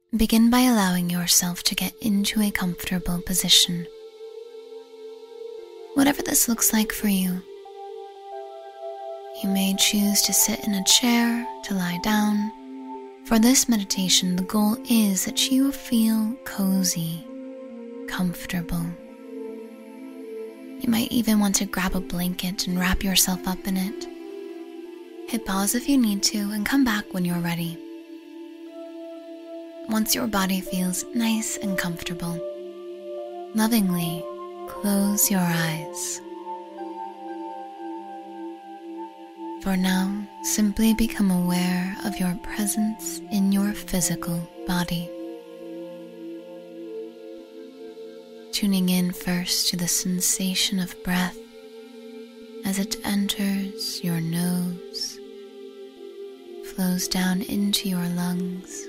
Begin by allowing yourself to get into a comfortable position. Whatever this looks like for you. You may choose to sit in a chair, to lie down. For this meditation, the goal is that you feel cozy, comfortable. You might even want to grab a blanket and wrap yourself up in it. Hit pause if you need to and come back when you're ready. Once your body feels nice and comfortable, lovingly close your eyes. For now, simply become aware of your presence in your physical body. Tuning in first to the sensation of breath as it enters your nose, flows down into your lungs,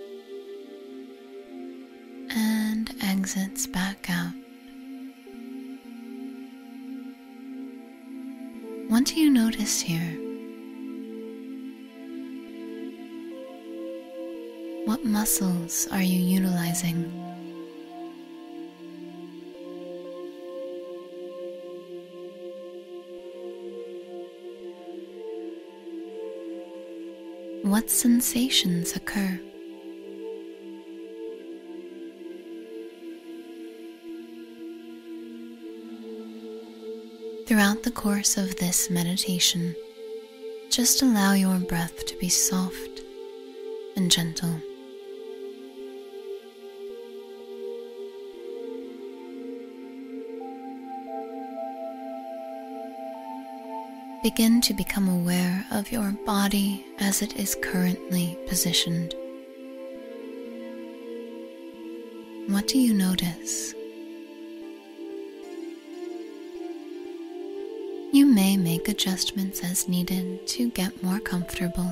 and exits back out. What do you notice here? What muscles are you utilizing? What sensations occur? Throughout the course of this meditation, just allow your breath to be soft and gentle. Begin to become aware of your body as it is currently positioned. What do you notice? You may make adjustments as needed to get more comfortable.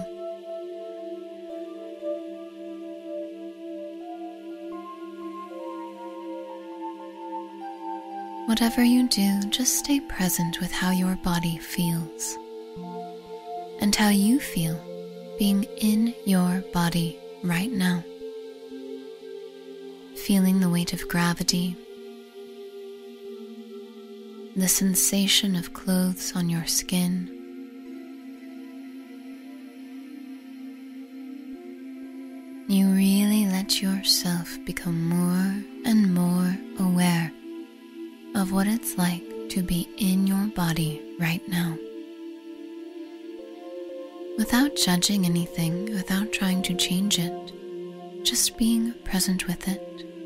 Whatever you do, just stay present with how your body feels and how you feel being in your body right now. Feeling the weight of gravity, the sensation of clothes on your skin, you really let yourself become more and more aware of what it's like to be in your body right now. Without judging anything, without trying to change it, just being present with it.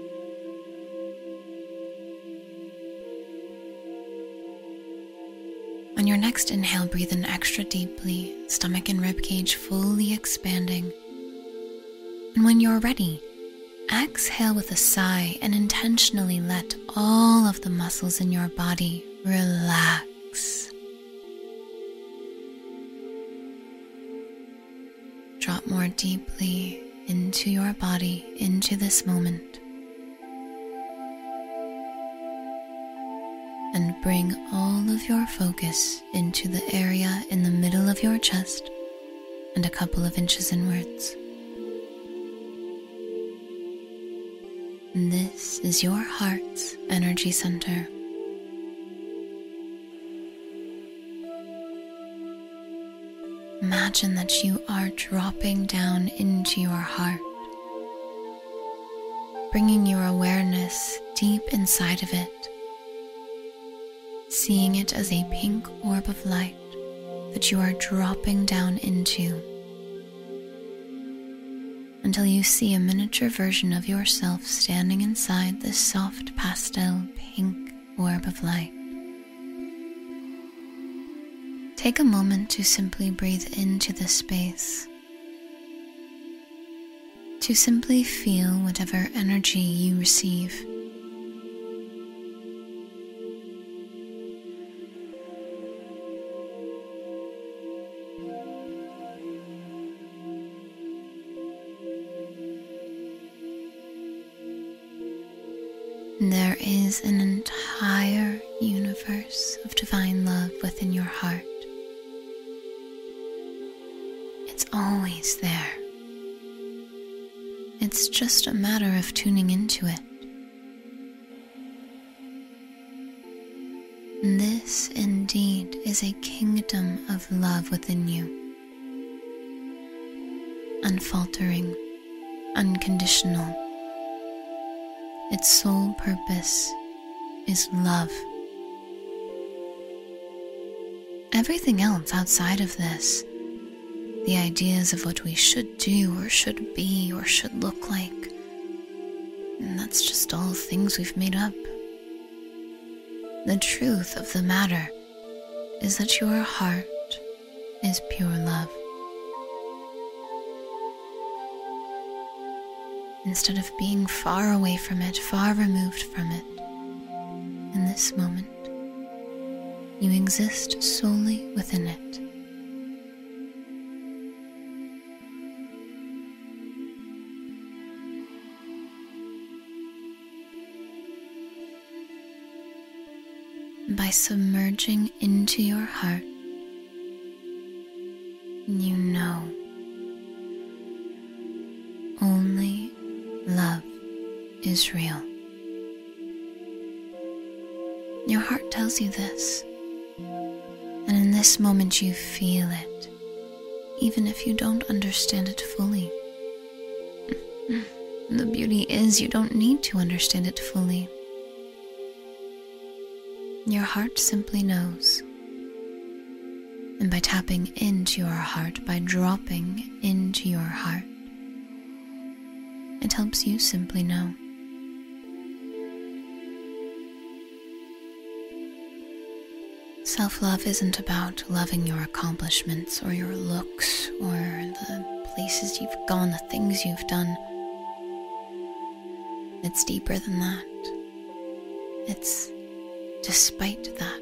On your next inhale, breathe in extra deeply, stomach and ribcage fully expanding. And when you're ready, exhale with a sigh and intentionally let all of the muscles in your body relax. Drop more deeply into your body, into this moment. And bring all of your focus into the area in the middle of your chest and a couple of inches inwards. This is your heart's energy center. Imagine that you are dropping down into your heart, bringing your awareness deep inside of it, seeing it as a pink orb of light that you are dropping down into, until you see a miniature version of yourself standing inside this soft pastel pink orb of light. Take a moment to simply breathe into this space, to simply feel whatever energy you receive. There is an entire universe of divine love within your heart. It's always there. It's just a matter of tuning into it. This indeed is a kingdom of love within you. Unfaltering, unconditional. Its sole purpose is love. Everything else outside of this, the ideas of what we should do or should be or should look like, and that's just all things we've made up. The truth of the matter is that your heart is pure love. Instead of being far away from it, far removed from it, in this moment, you exist solely within it. By submerging into your heart, you know only love is real. Your heart tells you this, and in this moment you feel it, even if you don't understand it fully. The beauty is you don't need to understand it fully. Your heart simply knows. And by tapping into your heart, by dropping into your heart, it helps you simply know. Self-love isn't about loving your accomplishments or your looks or the places you've gone, the things you've done. It's deeper than that. It's despite that.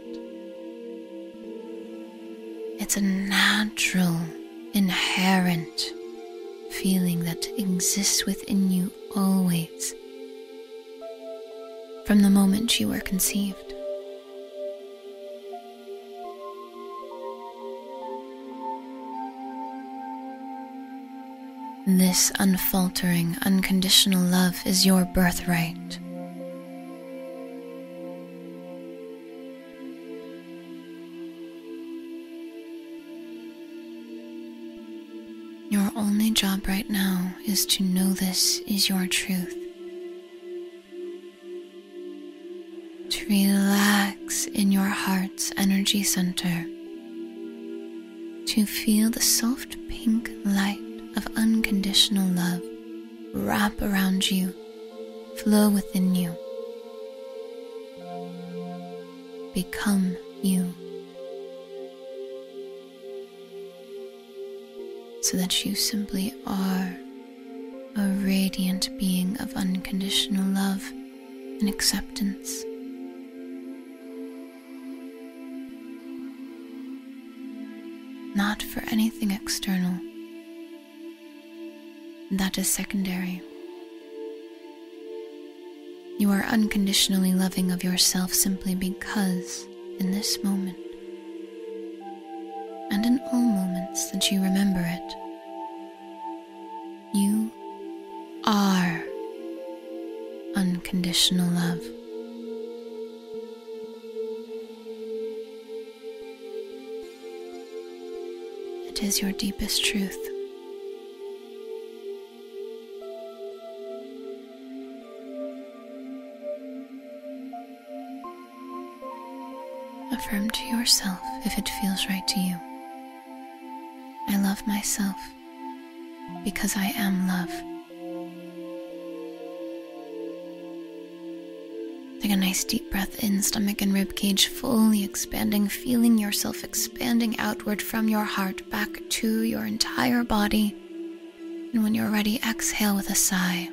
It's a natural, inherent feeling that exists within you always, from the moment you were conceived. This unfaltering, unconditional love is your birthright. Your only job right now is to know this is your truth. To relax in your heart's energy center. To feel the soft pink light of unconditional love wrap around you, flow within you. Become you. So that you simply are a radiant being of unconditional love and acceptance. Not for anything external. That is secondary. You are unconditionally loving of yourself simply because, in this moment, and in all moments that you remember it, you are unconditional love. It is your deepest truth. Affirm to yourself if it feels right to you. I love myself because I am love. Take a nice deep breath in, stomach and rib cage fully expanding, feeling yourself expanding outward from your heart back to your entire body. And when you're ready, exhale with a sigh.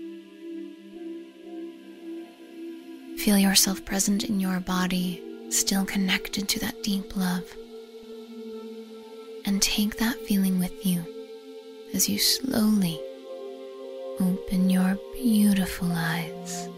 Feel yourself present in your body, still connected to that deep love. And take that feeling with you as you slowly open your beautiful eyes.